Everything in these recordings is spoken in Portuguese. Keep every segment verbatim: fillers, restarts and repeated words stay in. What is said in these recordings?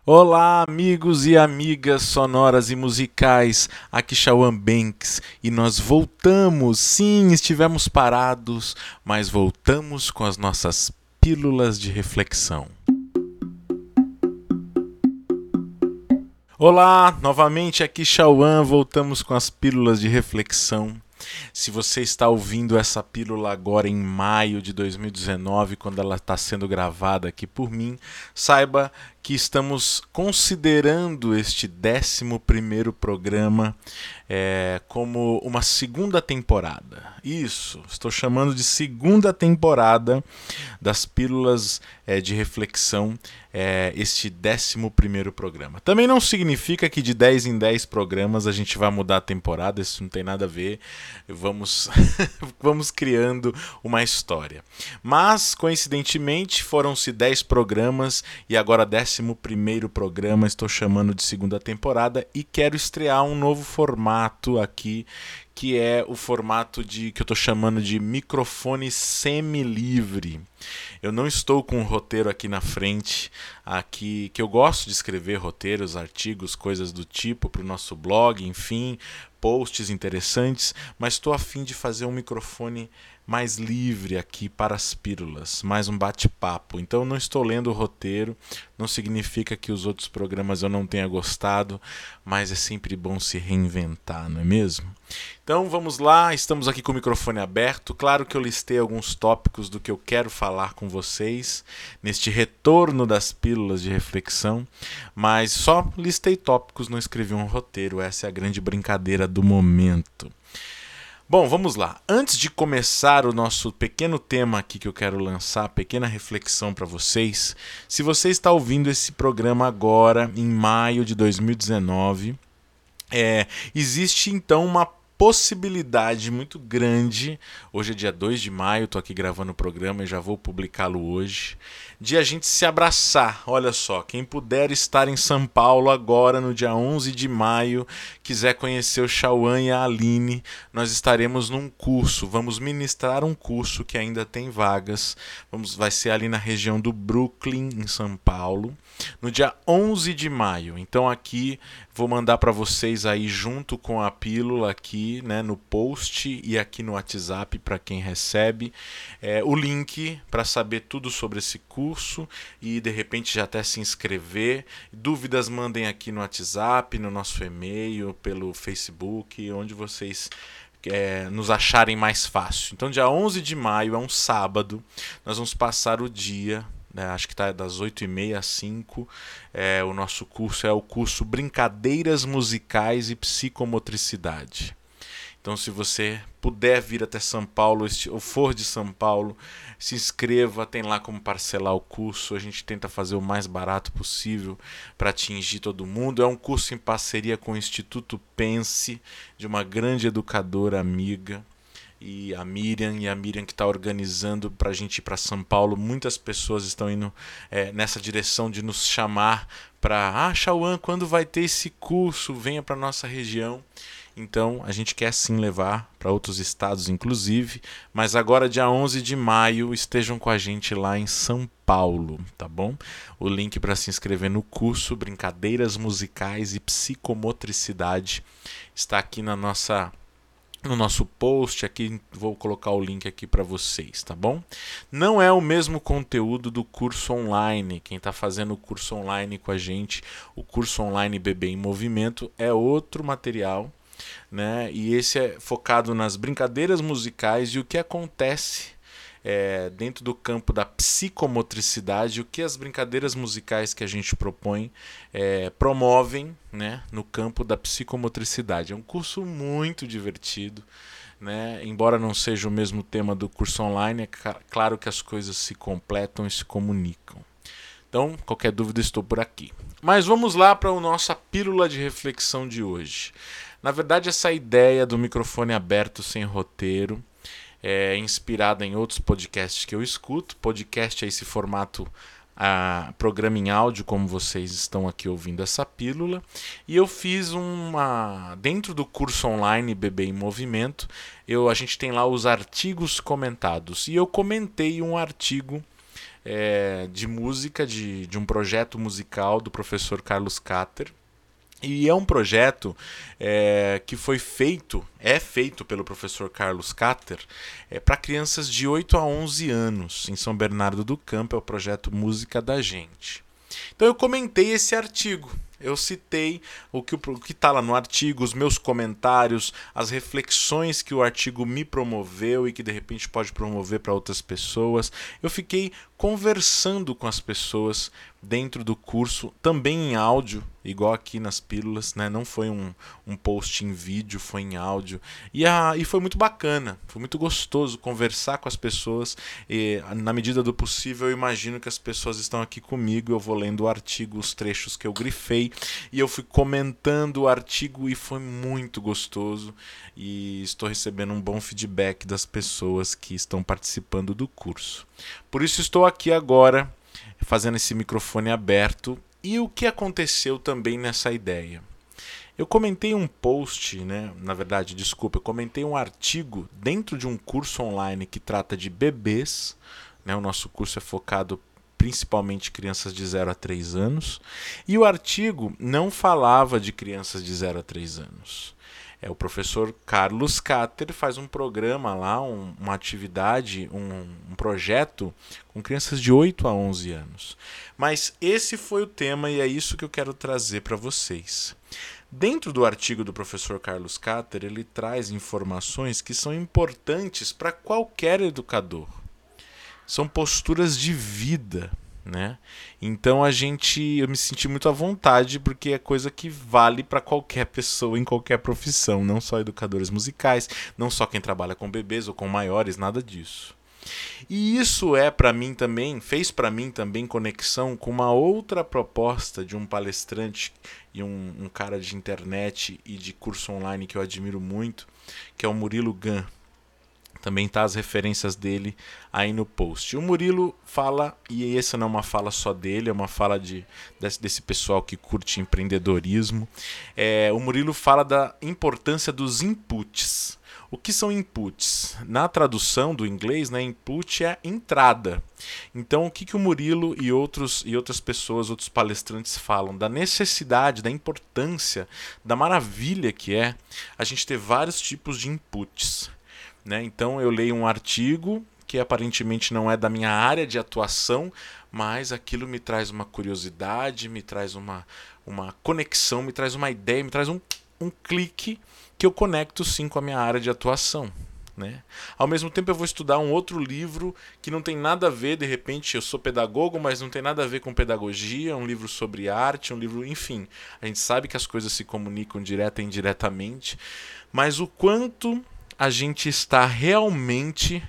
Olá, amigos e amigas sonoras e musicais. Aqui Shawan Banks e nós voltamos. Sim, estivemos parados, mas voltamos com as nossas pílulas de reflexão. Olá, novamente aqui Shawan, voltamos com as pílulas de reflexão. Se você está ouvindo essa pílula agora em maio de dois mil e dezenove, quando ela está sendo gravada aqui por mim, saiba que estamos considerando este décimo primeiro programa é, como uma segunda temporada. Isso, estou chamando de segunda temporada das pílulas é, de reflexão, é, este décimo primeiro programa. Também não significa que de dez em dez programas a gente vai mudar a temporada, isso não tem nada a ver. Vamos, vamos criando uma história. Mas, coincidentemente, foram-se dez programas e agora décimo primeiro programa estou chamando de segunda temporada e quero estrear um novo formato aqui, que é o formato de que eu estou chamando de microfone semi-livre. Eu não estou com um roteiro aqui na frente, aqui que eu gosto de escrever roteiros, artigos, coisas do tipo para o nosso blog, enfim, posts interessantes, mas estou a fim de fazer um microfone mais livre aqui para as pílulas, mais um bate-papo. Então eu não estou lendo o roteiro, não significa que os outros programas eu não tenha gostado, mas é sempre bom se reinventar, não é mesmo? Então vamos lá, estamos aqui com o microfone aberto. Claro que eu listei alguns tópicos do que eu quero falar com vocês neste retorno das pílulas de reflexão, mas só listei tópicos, não escrevi um roteiro. Essa é a grande brincadeira do momento. Bom, vamos lá. Antes de começar o nosso pequeno tema aqui que eu quero lançar, pequena reflexão para vocês, se você está ouvindo esse programa agora, em maio de dois mil e dezenove, é, existe então uma possibilidade muito grande, hoje é dia dois de maio, estou aqui gravando o programa e já vou publicá-lo hoje, de a gente se abraçar. Olha só, quem puder estar em São Paulo agora no dia onze de maio, quiser conhecer o Shawan e a Aline, nós estaremos num curso, vamos ministrar um curso que ainda tem vagas, vamos, vai ser ali na região do Brooklyn, em São Paulo, no dia onze de maio. Então aqui vou mandar para vocês aí junto com a pílula aqui, né, no post e aqui no WhatsApp para quem recebe é, o link para saber tudo sobre esse curso e de repente já até se inscrever. Dúvidas mandem aqui no WhatsApp, no nosso e-mail, pelo Facebook, onde vocês É, nos acharem mais fácil. Então dia onze de maio é um sábado, nós vamos passar o dia, né, acho que está das oito e meia às cinco, é, o nosso curso é o curso Brincadeiras Musicais e Psicomotricidade. Então se você puder vir até São Paulo ou for de São Paulo, se inscreva, tem lá como parcelar o curso, a gente tenta fazer o mais barato possível para atingir todo mundo. É um curso em parceria com o Instituto Pense, de uma grande educadora amiga, e a Miriam, e a Miriam que está organizando para a gente ir para São Paulo. Muitas pessoas estão indo é, nessa direção de nos chamar para, ah, Shawan, quando vai ter esse curso? Venha para nossa região. Então a gente quer sim levar para outros estados inclusive, mas agora dia onze de maio estejam com a gente lá em São Paulo, tá bom? O link para se inscrever no curso Brincadeiras Musicais e Psicomotricidade está aqui na nossa no nosso post, aqui vou colocar o link aqui para vocês, tá bom? Não é o mesmo conteúdo do curso online. Quem está fazendo o curso online com a gente, o curso online Bebê em Movimento, é outro material, né? E esse é focado nas brincadeiras musicais e o que acontece é, dentro do campo da psicomotricidade, o que as brincadeiras musicais que a gente propõe é, promovem, né, no campo da psicomotricidade. É um curso muito divertido, né? Embora não seja o mesmo tema do curso online, é claro que as coisas se completam e se comunicam. Então, qualquer dúvida, estou por aqui. Mas vamos lá para a nossa pílula de reflexão de hoje. Na verdade, essa ideia do microfone aberto sem roteiro é inspirada em outros podcasts que eu escuto. Podcast é esse formato, ah, programa em áudio, como vocês estão aqui ouvindo essa pílula. E eu fiz uma... Dentro do curso online Bebê em Movimento, eu, a gente tem lá os artigos comentados. E eu comentei um artigo é, de música, de, de um projeto musical do professor Carlos Catter. E é um projeto é, que foi feito, é feito pelo professor Carlos Catter é, para crianças de oito a onze anos, em São Bernardo do Campo, é o projeto Música da Gente. Então eu comentei esse artigo. Eu citei o que está lá no artigo, os meus comentários, as reflexões que o artigo me promoveu e que de repente pode promover para outras pessoas. Eu fiquei conversando com as pessoas dentro do curso, também em áudio, igual aqui nas pílulas, né? Não foi um, um post em vídeo, foi em áudio. E, a, e foi muito bacana, foi muito gostoso conversar com as pessoas. E, na medida do possível, eu imagino que as pessoas estão aqui comigo, eu vou lendo o artigo, os trechos que eu grifei, e eu fui comentando o artigo e foi muito gostoso. E estou recebendo um bom feedback das pessoas que estão participando do curso. Por isso estou aqui agora, fazendo esse microfone aberto. E o que aconteceu também nessa ideia? Eu comentei um post, né? Na verdade, desculpa, eu comentei um artigo dentro de um curso online que trata de bebês, né? O nosso curso é focado principalmente em crianças de zero a três anos, e o artigo não falava de crianças de zero a três anos. É, o professor Carlos Catter faz um programa lá, um, uma atividade, um, um projeto com crianças de oito a onze anos. Mas esse foi o tema e é isso que eu quero trazer para vocês. Dentro do artigo do professor Carlos Catter, ele traz informações que são importantes para qualquer educador. São posturas de vida, né? Então a gente, eu me senti muito à vontade porque é coisa que vale para qualquer pessoa em qualquer profissão, não só educadores musicais, não só quem trabalha com bebês ou com maiores, nada disso. E isso é para mim também, fez para mim também conexão com uma outra proposta de um palestrante e um, um cara de internet e de curso online que eu admiro muito, que é o Murilo Gun. Também tá as referências dele aí no post. O Murilo fala, e essa não é uma fala só dele, é uma fala de, desse, desse pessoal que curte empreendedorismo. É, o Murilo fala da importância dos inputs. O que são inputs? Na tradução do inglês, né, input é entrada. Então, o que, que o Murilo e, outros, e outras pessoas, outros palestrantes falam? Da necessidade, da importância, da maravilha que é a gente ter vários tipos de inputs. Né? Então eu leio um artigo que aparentemente não é da minha área de atuação, mas aquilo me traz uma curiosidade, me traz uma, uma conexão, me traz uma ideia, me traz um, um clique que eu conecto sim com a minha área de atuação. Né? Ao mesmo tempo eu vou estudar um outro livro que não tem nada a ver, de repente eu sou pedagogo, mas não tem nada a ver com pedagogia, um livro sobre arte, um livro, enfim, a gente sabe que as coisas se comunicam direta e indiretamente, mas o quanto a gente está realmente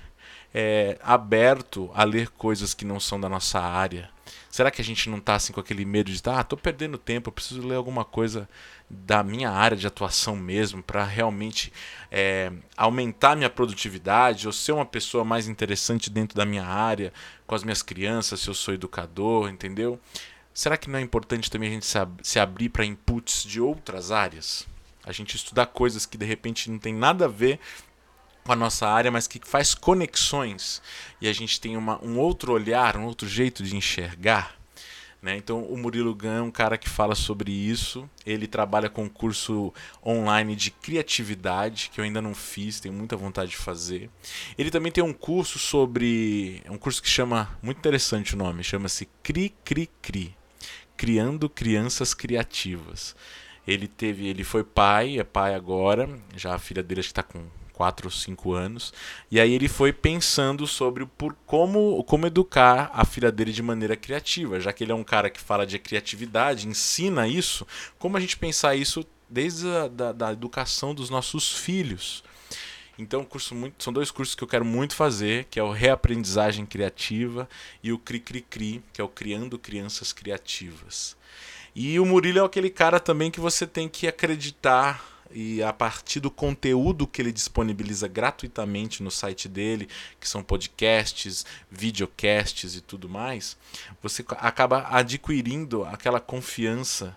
é, aberto a ler coisas que não são da nossa área? Será que a gente não está assim, com aquele medo de ah, estou perdendo tempo, eu preciso ler alguma coisa da minha área de atuação mesmo para realmente é, aumentar minha produtividade ou ser uma pessoa mais interessante dentro da minha área, com as minhas crianças, se eu sou educador, entendeu? Será que não é importante também a gente se, ab- se abrir para inputs de outras áreas? A gente estudar coisas que de repente não tem nada a ver com a nossa área, mas que faz conexões e a gente tem uma, um outro olhar, um outro jeito de enxergar. Né? Então o Murilo Gun é um cara que fala sobre isso. Ele trabalha com um curso online de criatividade, que eu ainda não fiz, tenho muita vontade de fazer. Ele também tem um curso sobre... um curso que chama... muito interessante o nome, chama-se Cri Cri Cri, Criando Crianças Criativas. Ele teve, ele foi pai, é pai agora, já a filha dele acho que está com quatro ou cinco anos, e aí ele foi pensando sobre por como, como educar a filha dele de maneira criativa, já que ele é um cara que fala de criatividade, ensina isso, como a gente pensar isso desde a da, da educação dos nossos filhos. Então, um curso muito, são dois cursos que eu quero muito fazer, que é o Reaprendizagem Criativa e o Cri Cri Cri, que é o Criando Crianças Criativas. E o Murilo é aquele cara também que você tem que acreditar e a partir do conteúdo que ele disponibiliza gratuitamente no site dele, que são podcasts, videocasts e tudo mais, você acaba adquirindo aquela confiança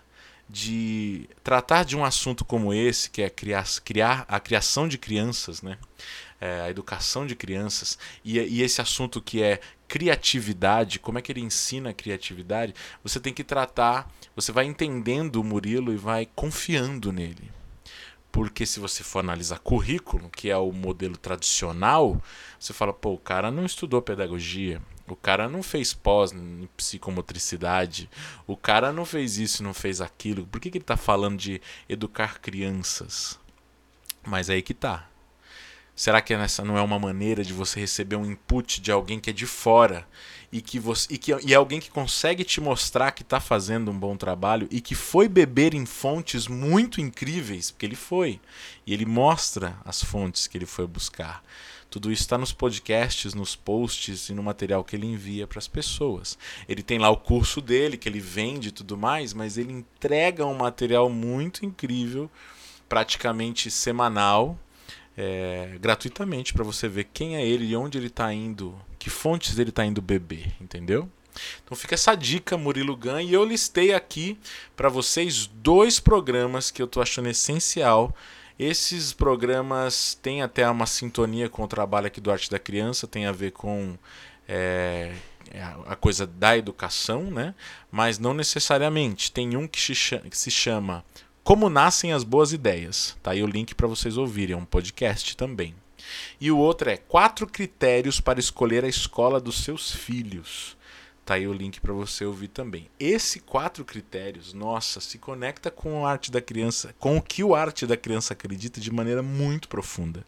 de tratar de um assunto como esse, que é criar, criar a criação de crianças, né? É, a educação de crianças, e, e esse assunto que é criatividade, como é que ele ensina a criatividade, você tem que tratar, você vai entendendo o Murilo e vai confiando nele. Porque se você for analisar currículo, que é o modelo tradicional, você fala, pô, o cara não estudou pedagogia, o cara não fez pós em psicomotricidade, o cara não fez isso, não fez aquilo. Por que, que ele está falando de educar crianças? Mas aí que tá. Será que essa não é uma maneira de você receber um input de alguém que é de fora e que você e que e é alguém que consegue te mostrar que está fazendo um bom trabalho e que foi beber em fontes muito incríveis, porque ele foi, e ele mostra as fontes que ele foi buscar. Tudo isso está nos podcasts, nos posts e no material que ele envia para as pessoas. Ele tem lá o curso dele, que ele vende e tudo mais, mas ele entrega um material muito incrível, praticamente semanal, É, gratuitamente, para você ver quem é ele e onde ele está indo, que fontes ele está indo beber, entendeu? Então fica essa dica, Murilo Gun, e eu listei aqui para vocês dois programas que eu estou achando essencial. Esses programas têm até uma sintonia com o trabalho aqui do Arte da Criança, tem a ver com é, a coisa da educação, né? Mas não necessariamente. Tem um que se chama Como Nascem as Boas Ideias. Tá aí o link para vocês ouvirem, é um podcast também. E o outro é Quatro Critérios para Escolher a Escola dos Seus Filhos. Tá aí o link para você ouvir também. Esse quatro critérios, nossa, se conecta com a arte da criança, com o que o arte da criança acredita de maneira muito profunda.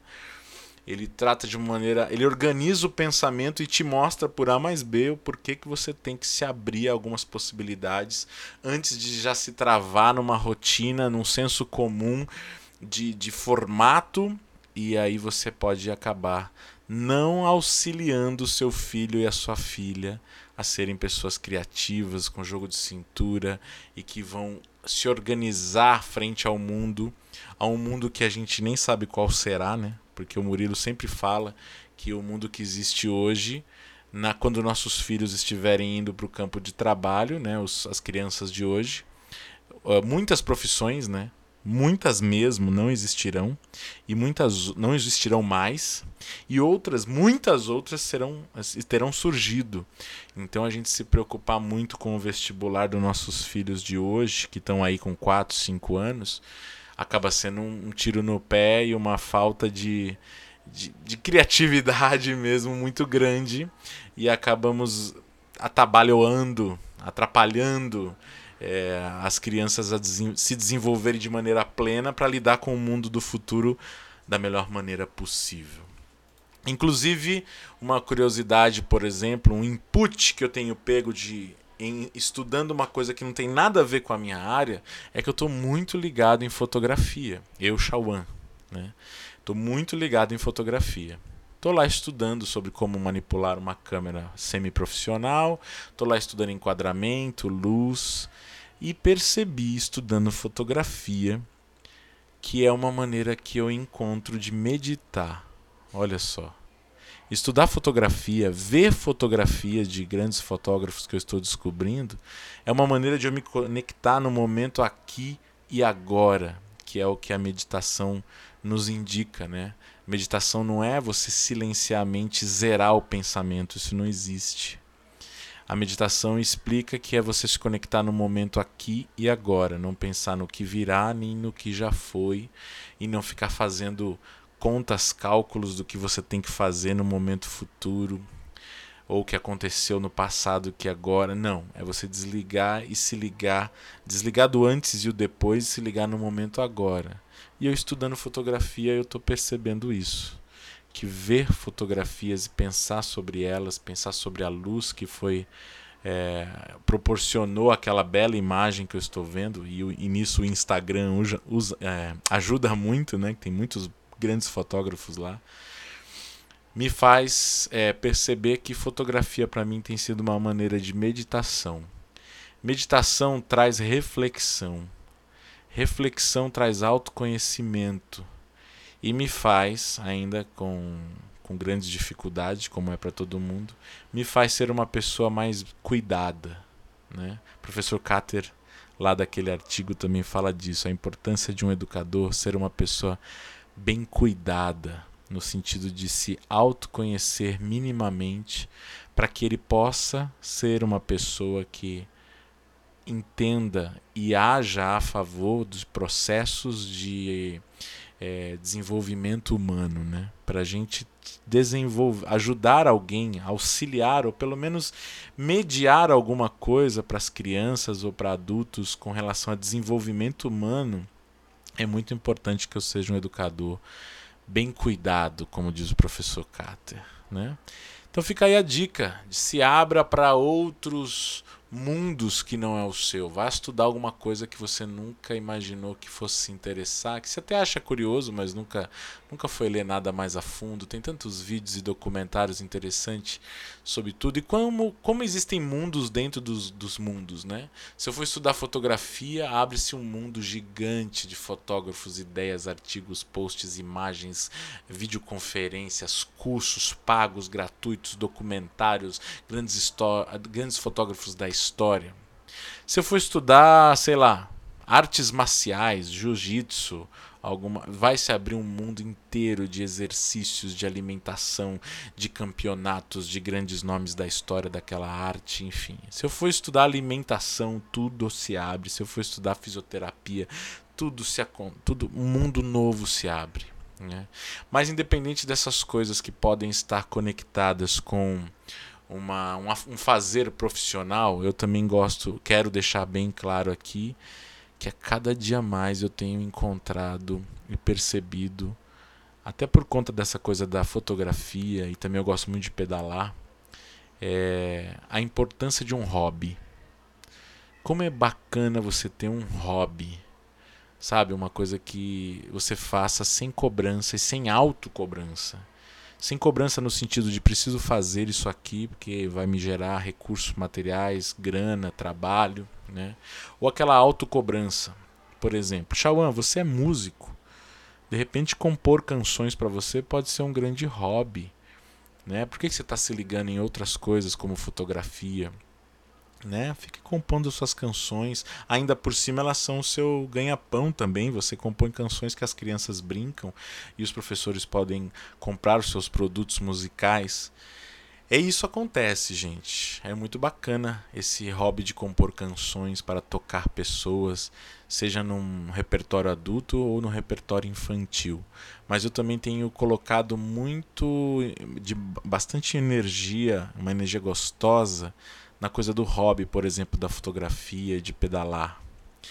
Ele trata de uma maneira, ele organiza o pensamento e te mostra por A mais B o porquê que você tem que se abrir a algumas possibilidades antes de já se travar numa rotina, num senso comum de, de formato, e aí você pode acabar não auxiliando o seu filho e a sua filha a serem pessoas criativas, com jogo de cintura e que vão se organizar frente ao mundo, a um mundo que a gente nem sabe qual será, né? Porque o Murilo sempre fala que o mundo que existe hoje, na, quando nossos filhos estiverem indo para o campo de trabalho, né, os, as crianças de hoje, uh, muitas profissões, né, muitas mesmo não existirão, e muitas não existirão mais, e outras, muitas outras serão, terão surgido. Então a gente se preocupar muito com o vestibular dos nossos filhos de hoje, que estão aí com quatro, cinco anos, acaba sendo um, um tiro no pé e uma falta de, de, de criatividade mesmo muito grande, e acabamos atabalhoando, atrapalhando é, as crianças a desen- se desenvolverem de maneira plena para lidar com o mundo do futuro da melhor maneira possível. Inclusive, uma curiosidade, por exemplo, um input que eu tenho pego de em estudando uma coisa que não tem nada a ver com a minha área, é que eu estou muito ligado em fotografia. Eu, Chauan, né? Estou muito ligado em fotografia. Estou lá estudando sobre como manipular uma câmera semi-profissional, estou lá estudando enquadramento, luz, e percebi, estudando fotografia, que é uma maneira que eu encontro de meditar. Olha só. Estudar fotografia, ver fotografias de grandes fotógrafos que eu estou descobrindo, é uma maneira de eu me conectar no momento aqui e agora, que é o que a meditação nos indica, né? Meditação não é você silenciar a mente, zerar o pensamento, isso não existe. A meditação explica que é você se conectar no momento aqui e agora, não pensar no que virá nem no que já foi, e não ficar fazendo contas, cálculos do que você tem que fazer no momento futuro, ou o que aconteceu no passado que agora. Não, é você desligar e se ligar, desligar do antes e o depois e se ligar no momento agora. E eu estudando fotografia eu estou percebendo isso, que ver fotografias e pensar sobre elas, pensar sobre a luz que foi é, proporcionou aquela bela imagem que eu estou vendo, e, e nisso o Instagram usa, usa, é, ajuda muito, né? Tem muitos grandes fotógrafos lá, me faz é, perceber que fotografia para mim tem sido uma maneira de meditação. Meditação traz reflexão. Reflexão traz autoconhecimento. E me faz, ainda com, com grandes dificuldades, como é para todo mundo, me faz ser uma pessoa mais cuidada, né? O professor Kater, lá daquele artigo, também fala disso, a importância de um educador ser uma pessoa bem cuidada, no sentido de se autoconhecer minimamente, para que ele possa ser uma pessoa que entenda e haja a favor dos processos de é, desenvolvimento humano, né? Para a gente desenvolver, ajudar alguém, auxiliar ou pelo menos mediar alguma coisa para as crianças ou para adultos com relação a desenvolvimento humano, é muito importante que eu seja um educador bem cuidado, como diz o professor Katter, né? Então fica aí a dica, se abra para outros mundos que não é o seu. Vá estudar alguma coisa que você nunca imaginou que fosse se interessar, que você até acha curioso, mas nunca, nunca foi ler nada mais a fundo. Tem tantos vídeos e documentários interessantes sobre tudo. E como, como existem mundos dentro dos, dos mundos, né? Se eu for estudar fotografia, abre-se um mundo gigante de fotógrafos, ideias, artigos, posts, imagens, videoconferências, cursos pagos, gratuitos, documentários, grandes, grandes fotógrafos da história. Se eu for estudar, sei lá, artes marciais, jiu-jitsu, alguma, vai se abrir um mundo inteiro de exercícios, de alimentação, de campeonatos, de grandes nomes da história daquela arte, enfim. Se eu for estudar alimentação, tudo se abre. Se eu for estudar fisioterapia, tudo se tudo, um mundo novo se abre, né? Mas independente dessas coisas que podem estar conectadas com Uma, uma, um fazer profissional, eu também gosto, quero deixar bem claro aqui que a cada dia mais eu tenho encontrado e percebido, até por conta dessa coisa da fotografia, e também eu gosto muito de pedalar, é, a importância de um hobby. Como é bacana você ter um hobby, sabe? Uma coisa que você faça sem cobrança e sem autocobrança. Sem cobrança no sentido de preciso fazer isso aqui porque vai me gerar recursos materiais, grana, trabalho, né? Ou aquela autocobrança. Por exemplo, Chauã, você é músico. De repente compor canções para você pode ser um grande hobby, né? Por que você está se ligando em outras coisas como fotografia? Né? Fique compondo suas canções. Ainda por cima elas são o seu ganha-pão também. Você compõe canções que as crianças brincam e os professores podem comprar os seus produtos musicais. E isso acontece, gente. É muito bacana esse hobby de compor canções para tocar pessoas, seja num repertório adulto ou no repertório infantil. Mas eu também tenho colocado muito, de bastante energia, uma energia gostosa, na coisa do hobby, por exemplo, da fotografia, de pedalar.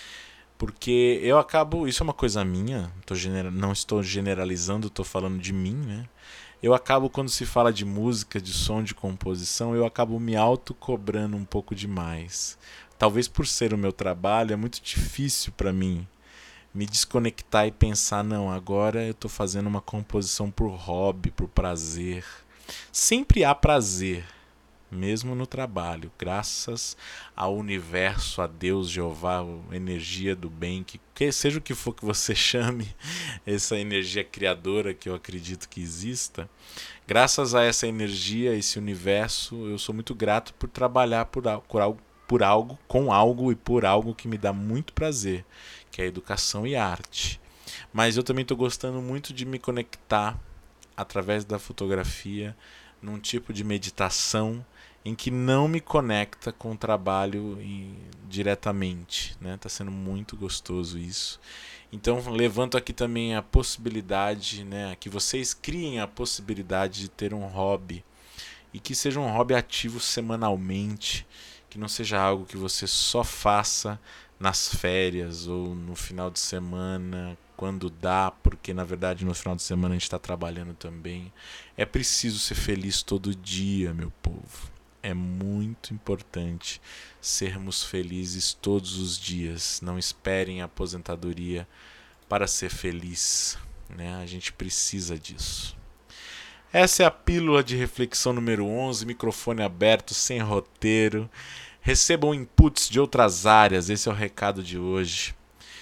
Porque eu acabo, isso é uma coisa minha, tô genera, não estou generalizando, estou falando de mim, né? Eu acabo, quando se fala de música, de som, de composição, eu acabo me auto-cobrando um pouco demais. Talvez por ser o meu trabalho, é muito difícil para mim me desconectar e pensar, não, agora eu estou fazendo uma composição por hobby, por prazer. Sempre há prazer, mesmo no trabalho, graças ao universo, a Deus, Jeová, a energia do bem, que, que seja o que for que você chame, essa energia criadora que eu acredito que exista, graças a essa energia, esse universo, eu sou muito grato por trabalhar por, por, algo, por algo, com algo e por algo que me dá muito prazer, que é a educação e a arte. Mas eu também estou gostando muito de me conectar através da fotografia num tipo de meditação em que não me conecta com o trabalho e, diretamente, né? Tá sendo muito gostoso isso. Então levanto aqui também a possibilidade, né, que vocês criem a possibilidade de ter um hobby e que seja um hobby ativo semanalmente, que não seja algo que você só faça nas férias ou no final de semana, quando dá, porque na verdade no final de semana a gente está trabalhando também. É preciso ser feliz todo dia, meu povo. É muito importante sermos felizes todos os dias. Não esperem a aposentadoria para ser feliz, né? A gente precisa disso. Essa é a pílula de reflexão número onze, microfone aberto, sem roteiro. Recebam inputs de outras áreas, esse é o recado de hoje.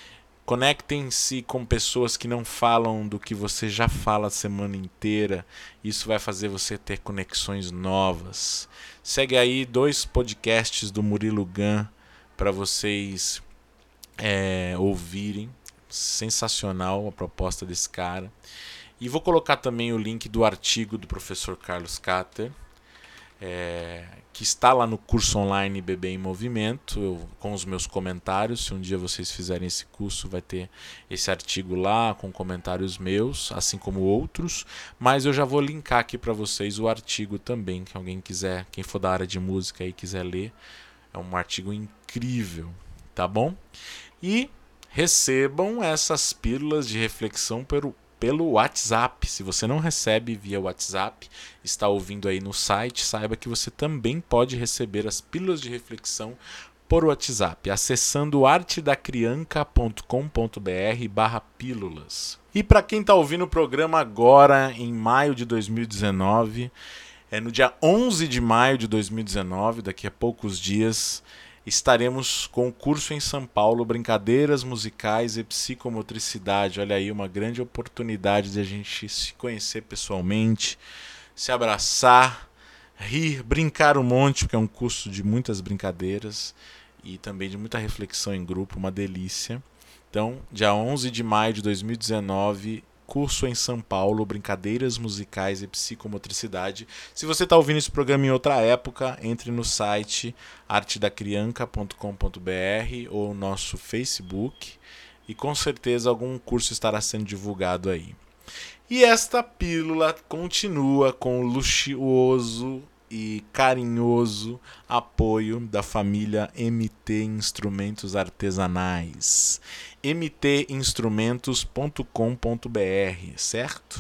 Conectem-se com pessoas que não falam do que você já fala a semana inteira. Isso vai fazer você ter conexões novas. Segue aí dois podcasts do Murilo Gun para vocês é, ouvirem. Sensacional a proposta desse cara. E vou colocar também o link do artigo do professor Carlos Katter. é, que está lá no curso online Bebê em Movimento, eu, com os meus comentários. Se um dia vocês fizerem esse curso, vai ter esse artigo lá com comentários meus, assim como outros, mas eu já vou linkar aqui para vocês o artigo também, que alguém quiser, quem for da área de música e quiser ler, é um artigo incrível, tá bom? E recebam essas pílulas de reflexão pelo pelo WhatsApp. Se você não recebe via WhatsApp, está ouvindo aí no site, saiba que você também pode receber as pílulas de reflexão por WhatsApp, acessando artedacrianca ponto com ponto br barra pílulas. E para quem está ouvindo o programa agora, em maio de dois mil e dezenove, é no dia onze de maio de dois mil e dezenove, daqui a poucos dias, estaremos com o curso em São Paulo, Brincadeiras Musicais e Psicomotricidade. Olha aí, uma grande oportunidade de a gente se conhecer pessoalmente, se abraçar, rir, brincar um monte, porque é um curso de muitas brincadeiras e também de muita reflexão em grupo, uma delícia. Então, dia onze de maio de dois mil e dezenove, curso em São Paulo, Brincadeiras Musicais e Psicomotricidade. Se você está ouvindo esse programa em outra época, entre no site artedacrianca ponto com ponto br ou nosso Facebook e com certeza algum curso estará sendo divulgado aí. E esta pílula continua com o luxuoso e carinhoso apoio da família M T Instrumentos Artesanais. m t instrumentos ponto com ponto br, certo?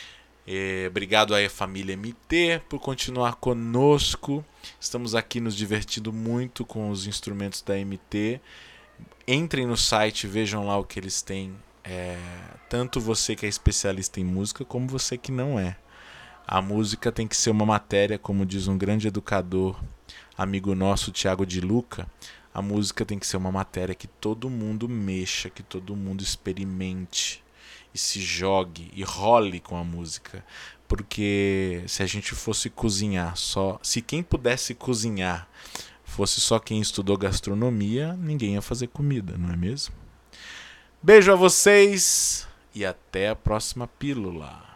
É, obrigado aí à família M T por continuar conosco. Estamos aqui nos divertindo muito com os instrumentos da M T. Entrem no site, vejam lá o que eles têm. É, tanto você que é especialista em música, como você que não é. A música tem que ser uma matéria, como diz um grande educador, amigo nosso, Tiago de Luca. A música tem que ser uma matéria que todo mundo mexa, que todo mundo experimente e se jogue e role com a música. Porque se a gente fosse cozinhar só, se quem pudesse cozinhar fosse só quem estudou gastronomia, ninguém ia fazer comida, não é mesmo? Beijo a vocês e até a próxima pílula.